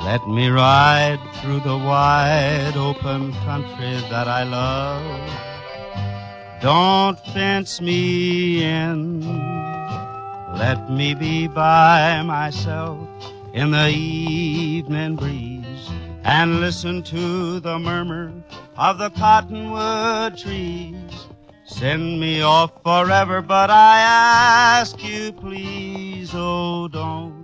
Let me ride through the wide open country that I love. Don't fence me in. Let me be by myself in the evening breeze and listen to the murmur of the cottonwood trees. Send me off forever, but I ask you please, oh, don't